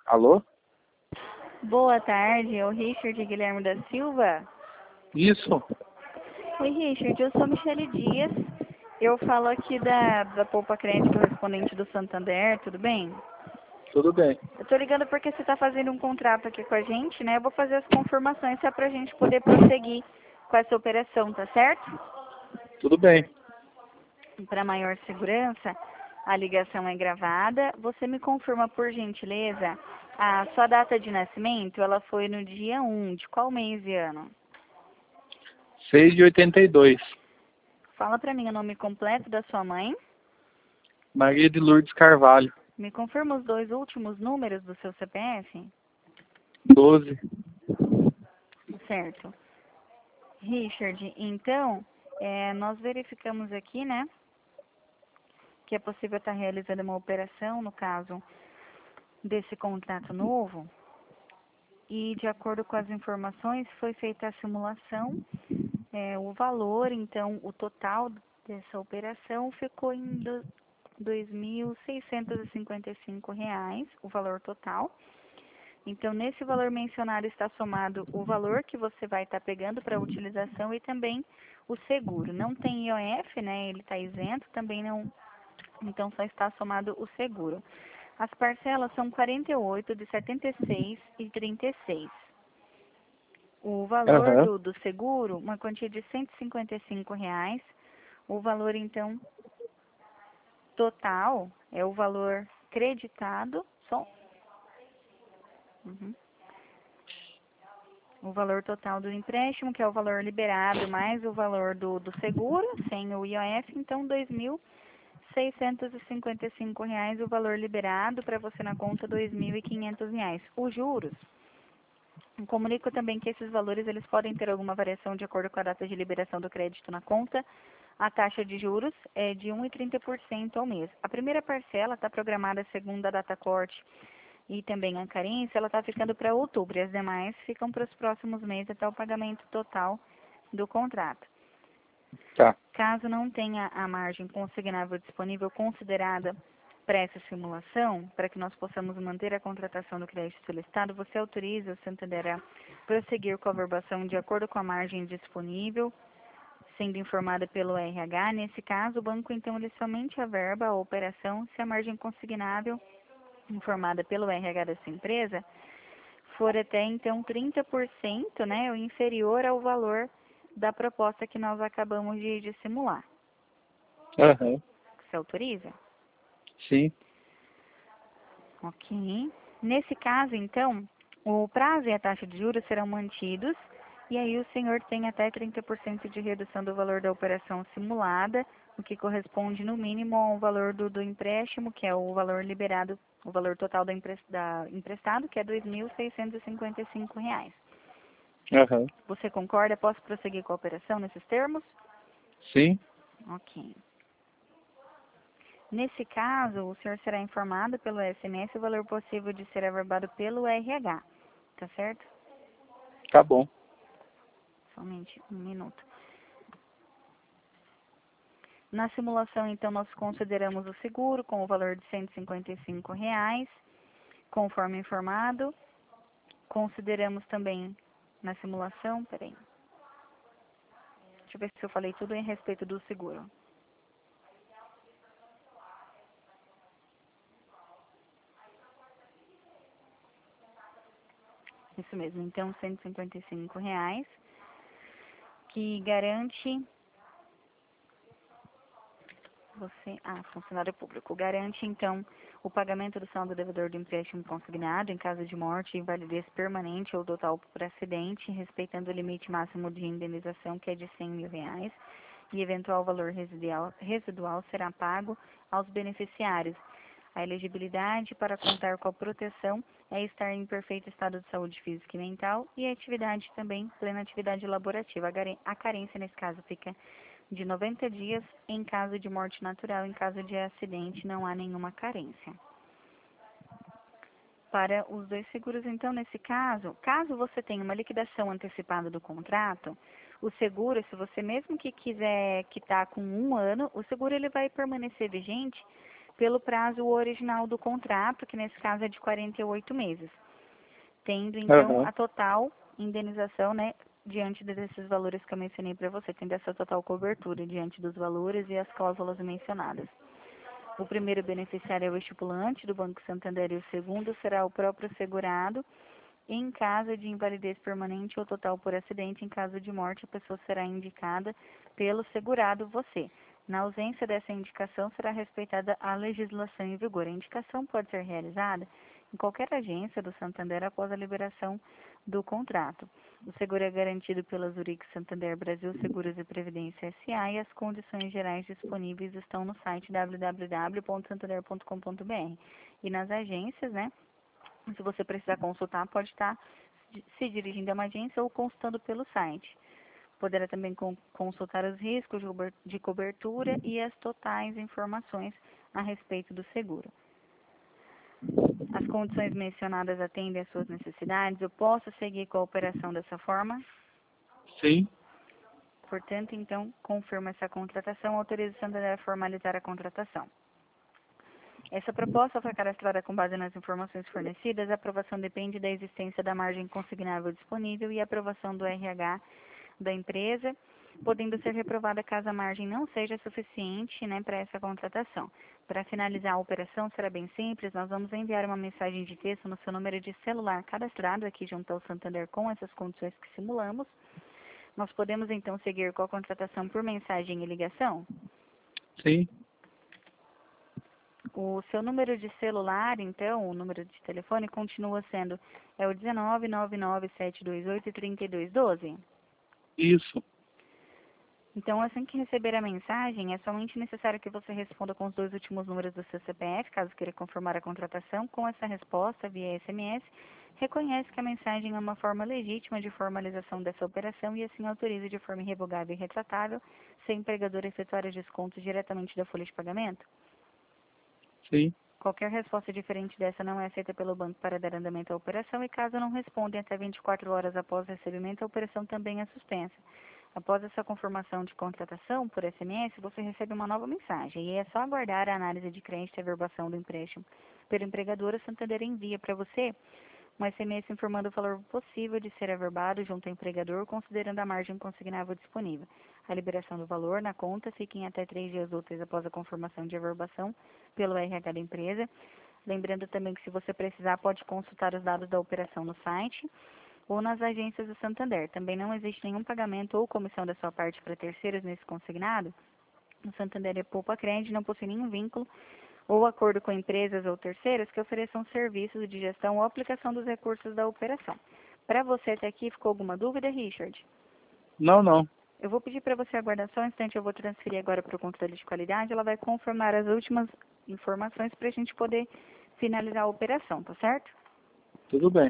Alô? Boa tarde, é o Richard Guilherme da Silva. Isso? Oi, Richard, eu sou Michele Dias. Eu falo aqui da Poupa Crédito correspondente do Santander, tudo bem? Tudo bem. Eu tô ligando porque você está fazendo um contrato aqui com a gente, né? Eu vou fazer as confirmações só pra gente poder prosseguir com essa operação, tá certo? Tudo bem. Para maior segurança, a ligação é gravada. Você me confirma, por gentileza, a sua data de nascimento? Ela foi no dia 1 de qual mês e ano? 6 de 82. Fala para mim o nome completo da sua mãe. Maria de Lourdes Carvalho. Me confirma os dois últimos números do seu CPF? 12. Certo. Richard, então, nós verificamos aqui, né, que é possível estar realizando uma operação, no caso desse contrato novo, e de acordo com as informações, foi feita a simulação, o valor, então, o total dessa operação ficou em R$ 2.655, o valor total. Então, nesse valor mencionado está somado o valor que você vai estar pegando para utilização e também o seguro. Não tem IOF, né? Ele está isento, também não. Então, só está somado o seguro. As parcelas são 48 de 76 e 36. O valor Aham. do seguro, uma quantia de R$ 155. O valor, então, total é o valor creditado. Uhum. O valor total do empréstimo, que é o valor liberado, mais o valor do seguro, sem o IOF, então R$ 2.655 o valor liberado para você na conta R$ 2.500. Os juros, comunico também que esses valores eles podem ter alguma variação de acordo com a data de liberação do crédito na conta. A taxa de juros é de 1,30% ao mês. A primeira parcela está programada segundo a data corte e também a carência, ela está ficando para outubro, e as demais ficam para os próximos meses até o pagamento total do contrato. Tá. Caso não tenha a margem consignável disponível considerada para essa simulação, para que nós possamos manter a contratação do crédito solicitado, você autoriza o Santander a prosseguir com a verbação de acordo com a margem disponível, sendo informada pelo RH. Nesse caso, o banco então ele somente averba a operação se a margem consignável informada pelo RH dessa empresa for até então 30%, né, ou inferior ao valor da proposta que nós acabamos de simular. Aham. Você autoriza? Sim. Ok. Nesse caso, então, o prazo e a taxa de juros serão mantidos e aí o senhor tem até 30% de redução do valor da operação simulada, o que corresponde no mínimo ao valor do empréstimo, que é o valor liberado, o valor total da emprestado, que é R$ 2.655. Aham. Você concorda? Posso prosseguir com a operação nesses termos? Sim. Ok. Nesse caso, o senhor será informado pelo SMS o valor possível de ser averbado pelo RH. Tá certo? Tá bom. Somente um minuto. Na simulação, então, nós consideramos o seguro com o valor de R$ 155, conforme informado. Consideramos também na simulação, peraí. Deixa eu ver se eu falei tudo em respeito do seguro. Isso mesmo, então, R$ 155, que garante funcionário público, garante então o pagamento do saldo devedor do empréstimo consignado em caso de morte, invalidez permanente ou total por acidente, respeitando o limite máximo de indenização, que é de R$ 100 mil, e eventual valor residual será pago aos beneficiários. A elegibilidade para contar com a proteção é estar em perfeito estado de saúde física e mental e a atividade também, plena atividade laborativa. A carência, nesse caso, fica de 90 dias em caso de morte natural. Em caso de acidente, não há nenhuma carência. Para os dois seguros, então, nesse caso, caso você tenha uma liquidação antecipada do contrato, o seguro, se você mesmo que quiser quitar com 1 ano, o seguro ele vai permanecer vigente pelo prazo original do contrato, que nesse caso é de 48 meses. Tendo, então, Aham. a total indenização, né, diante desses valores que eu mencionei para você, tendo essa total cobertura diante dos valores e as cláusulas mencionadas. O primeiro beneficiário é o estipulante do Banco Santander e o segundo será o próprio segurado. Em caso de invalidez permanente ou total por acidente, em caso de morte, a pessoa será indicada pelo segurado, você. Na ausência dessa indicação, será respeitada a legislação em vigor. A indicação pode ser realizada em qualquer agência do Santander após a liberação do contrato. O seguro é garantido pela Zurich Santander Brasil Seguros e Previdência S.A. e as condições gerais disponíveis estão no site www.santander.com.br. E nas agências, né? Se você precisar consultar, pode estar se dirigindo a uma agência ou consultando pelo site. Poderá também consultar os riscos de cobertura e as totais informações a respeito do seguro. As condições mencionadas atendem às suas necessidades. Eu posso seguir com a operação dessa forma? Sim. Portanto, então, confirma essa contratação, autoriza o Santander a formalizar a contratação. Essa proposta foi cadastrada com base nas informações fornecidas. A aprovação depende da existência da margem consignável disponível e a aprovação do RH da empresa, podendo ser reprovada caso a margem não seja suficiente, né, para essa contratação. Para finalizar a operação, será bem simples, nós vamos enviar uma mensagem de texto no seu número de celular cadastrado aqui junto ao Santander com essas condições que simulamos. Nós podemos, então, seguir com a contratação por mensagem e ligação? Sim. O seu número de celular, então, o número de telefone continua sendo o 19997283212. Isso. Então, assim que receber a mensagem, é somente necessário que você responda com os 2 últimos números do seu CPF, caso queira confirmar a contratação. Com essa resposta via SMS, reconhece que a mensagem é uma forma legítima de formalização dessa operação e assim autoriza de forma irrevogável e retratável seu empregador a efetuar os descontos diretamente da folha de pagamento. Sim. Qualquer resposta diferente dessa não é aceita pelo banco para dar andamento à operação e caso não respondem até 24 horas após o recebimento, a operação também é suspensa. Após essa confirmação de contratação por SMS, você recebe uma nova mensagem e é só aguardar a análise de crédito e averbação do empréstimo pelo empregador. O Santander envia para você um SMS informando o valor possível de ser averbado junto ao empregador, considerando a margem consignável disponível. A liberação do valor na conta fica em até 3 dias úteis após a confirmação de averbação pelo RH da empresa. Lembrando também que se você precisar, pode consultar os dados da operação no site ou nas agências do Santander. Também não existe nenhum pagamento ou comissão da sua parte para terceiros nesse consignado. O Santander é poupa crédito, não possui nenhum vínculo ou acordo com empresas ou terceiros que ofereçam serviços de gestão ou aplicação dos recursos da operação. Para você até aqui, ficou alguma dúvida, Richard? Não, não. Eu vou pedir para você aguardar só um instante, eu vou transferir agora para o controle de qualidade, ela vai confirmar as últimas informações para a gente poder finalizar a operação, tá certo? Tudo bem.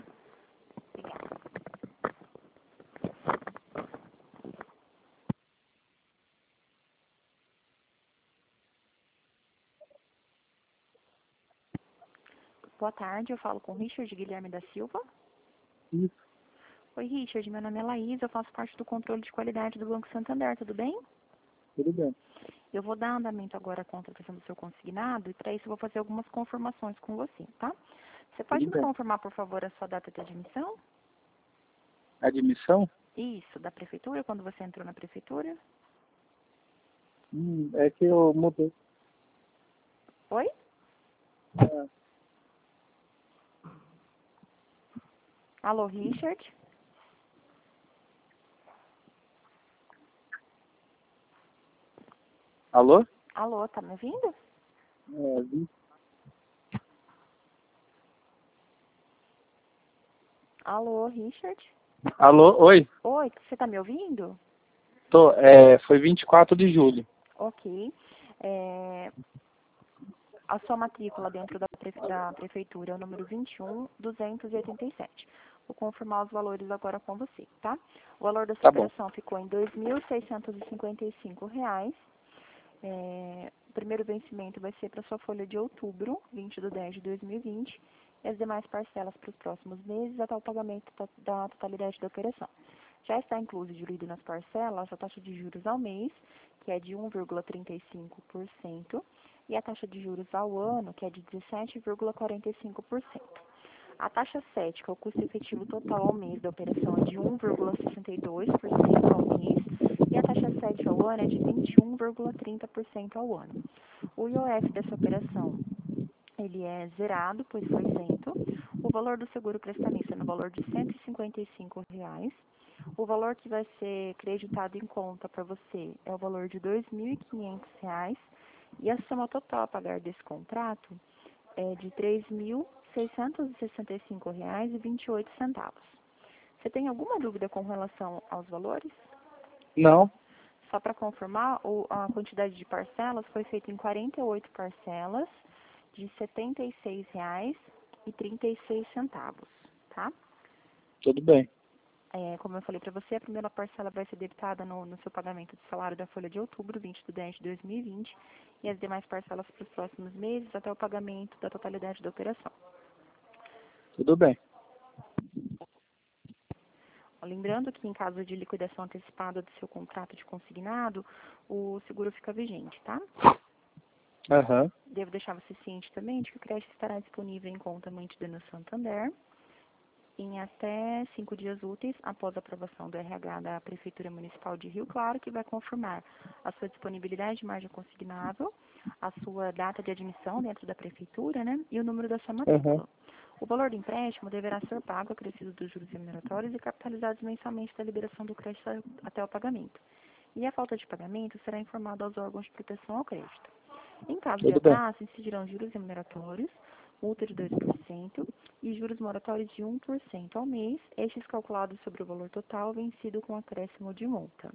Boa tarde, eu falo com o Richard Guilherme da Silva. Isso. Oi, Richard, meu nome é Laís, eu faço parte do controle de qualidade do Banco Santander, tudo bem? Tudo bem. Eu vou dar andamento agora à contratação do seu consignado e para isso eu vou fazer algumas confirmações com você, tá? Você pode Tudo me bem. confirmar, por favor, a sua data de admissão? Admissão? Isso, da prefeitura, quando você entrou na prefeitura? É que eu mudei. Oi? Ah, Alô, Richard? alô? Alô, tá me ouvindo? É, Alô, Richard? alô? Oi? Oi, você tá me ouvindo? Tô. Foi 24 de julho. Ok. É, a sua matrícula dentro da prefeitura é o número 21.287. Vou confirmar os valores agora com você, tá? O valor dessa Tá bom. operação ficou em R$ 2.655. O primeiro vencimento vai ser para sua folha de outubro, 20/10/2020, e as demais parcelas para os próximos meses até o pagamento da totalidade da operação. Já está incluso e diluído nas parcelas a taxa de juros ao mês, que é de 1,35%, e a taxa de juros ao ano, que é de 17,45%. A taxa 7, que é o custo efetivo total ao mês da operação, é de 1,62% ao mês, e a taxa 7 ao ano é de 21,30% ao ano. O IOF dessa operação, ele é zerado, pois foi isento. O valor do seguro prestamista é no valor de R$ 155. O valor que vai ser creditado em conta para você é o valor de R$ 2.500. E a soma total a pagar desse contrato é de R$ 3.665,28. Você tem alguma dúvida com relação aos valores? Não. Só para confirmar, a quantidade de parcelas foi feita em 48 parcelas de R$ 76,36, tá? Tudo bem. Como eu falei para você, a primeira parcela vai ser debitada no seu pagamento de salário da folha de outubro, 20/10 de 2020, e as demais parcelas para os próximos meses até o pagamento da totalidade da operação. Tudo bem. Lembrando que em caso de liquidação antecipada do seu contrato de consignado, o seguro fica vigente, tá? Aham. Devo deixar você ciente também de que o crédito estará disponível em conta mantida no Santander em até 5 dias úteis após a aprovação do RH da Prefeitura Municipal de Rio Claro, que vai confirmar a sua disponibilidade de margem consignável, a sua data de admissão dentro da Prefeitura, né, e o número da sua matrícula. Aham. O valor do empréstimo deverá ser pago acrescido dos juros remuneratórios e capitalizados mensalmente da liberação do crédito até o pagamento. E a falta de pagamento será informada aos órgãos de proteção ao crédito. Em caso de Tudo bem. atraso, incidirão juros remuneratórios, multa de 2% e juros moratórios de 1% ao mês, estes calculados sobre o valor total vencido com acréscimo de multa.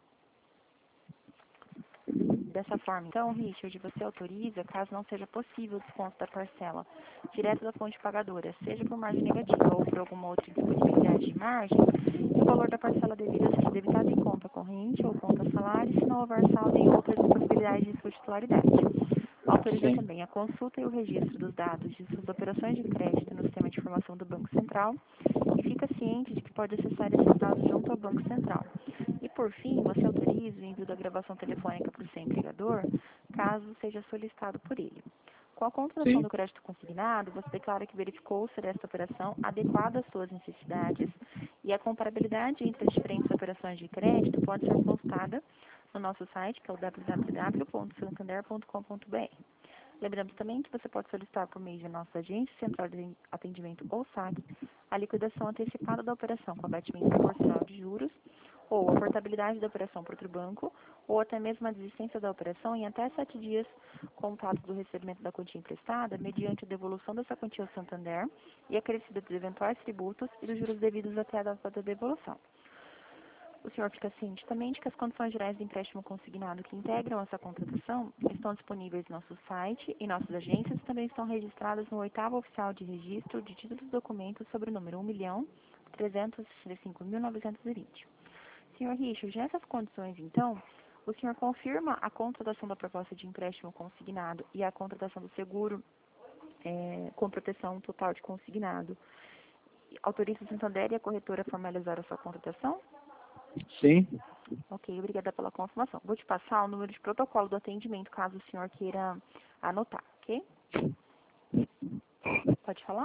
Dessa forma, então, Richard, você autoriza, caso não seja possível o desconto da parcela direto da fonte pagadora, seja por margem negativa ou por alguma outra disponibilidade de margem, o valor da parcela devida seja debitado em conta corrente ou conta salário, se não houver saldo em outras disponibilidades de sua titularidade. Autoriza Sim. também a consulta e o registro dos dados de suas operações de crédito no sistema de informação do Banco Central e fica ciente de que pode acessar esses dados junto ao Banco Central. E, por fim, você autoriza o envio da gravação telefônica para o seu empregador, caso seja solicitado por ele. Com a contratação Sim. do crédito consignado, você declara que verificou ser esta operação adequada às suas necessidades e a comparabilidade entre as diferentes operações de crédito pode ser consultada no nosso site, que é o www.santander.com.br. Lembramos também que você pode solicitar por meio de nossa agência, central de atendimento ou SAC, a liquidação antecipada da operação com abatimento proporcional de juros, ou a portabilidade da operação para outro banco, ou até mesmo a desistência da operação em até 7 dias contados do recebimento da quantia emprestada, mediante a devolução dessa quantia ao Santander e acrescida dos eventuais tributos e dos juros devidos até a data da devolução. O senhor fica ciente também de que as condições gerais de empréstimo consignado que integram essa contratação estão disponíveis no nosso site e nossas agências e também estão registradas no 8º Oficial de Registro de Títulos e Documentos sobre o número 1.365.920. Senhor Richard, nessas condições, então, o senhor confirma a contratação da proposta de empréstimo consignado e a contratação do seguro com proteção total de consignado. Autoriza o Santander e a corretora a formalizar a sua contratação? Sim. Ok, obrigada pela confirmação. Vou te passar o número de protocolo do atendimento, caso o senhor queira anotar, ok? Pode falar?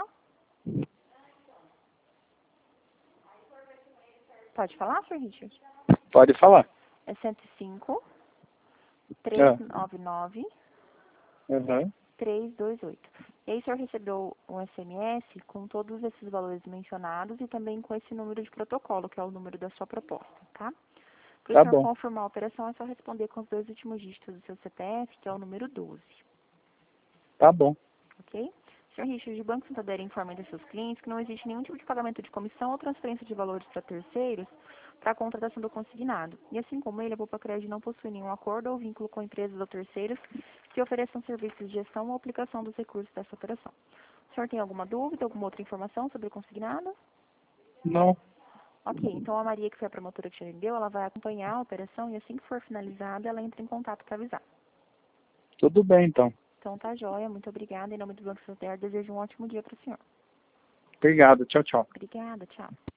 Pode falar, senhor Richard? Pode falar. É 105 399 Aham. 328. E aí o senhor recebeu um SMS com todos esses valores mencionados e também com esse número de protocolo, que é o número da sua proposta, tá? Para o Tá senhor bom. confirmar a operação, é só responder com os 2 últimos dígitos do seu CPF, que é o número 12. Tá bom. Ok? Senhor Richard, o Banco Santander informa ainda seus clientes que não existe nenhum tipo de pagamento de comissão ou transferência de valores para terceiros para a contratação do consignado. E assim como ele, a Bopacred não possui nenhum acordo ou vínculo com empresas ou terceiros que ofereçam serviços de gestão ou aplicação dos recursos dessa operação. O senhor tem alguma dúvida, alguma outra informação sobre o consignado? Não. Ok, então a Maria, que foi a promotora que te atendeu, ela vai acompanhar a operação e assim que for finalizada, ela entra em contato para avisar. Tudo bem, então. Então tá joia, muito obrigada. Em nome do Banco Santander, desejo um ótimo dia para o senhor. Obrigado. Tchau, tchau. Obrigada, tchau.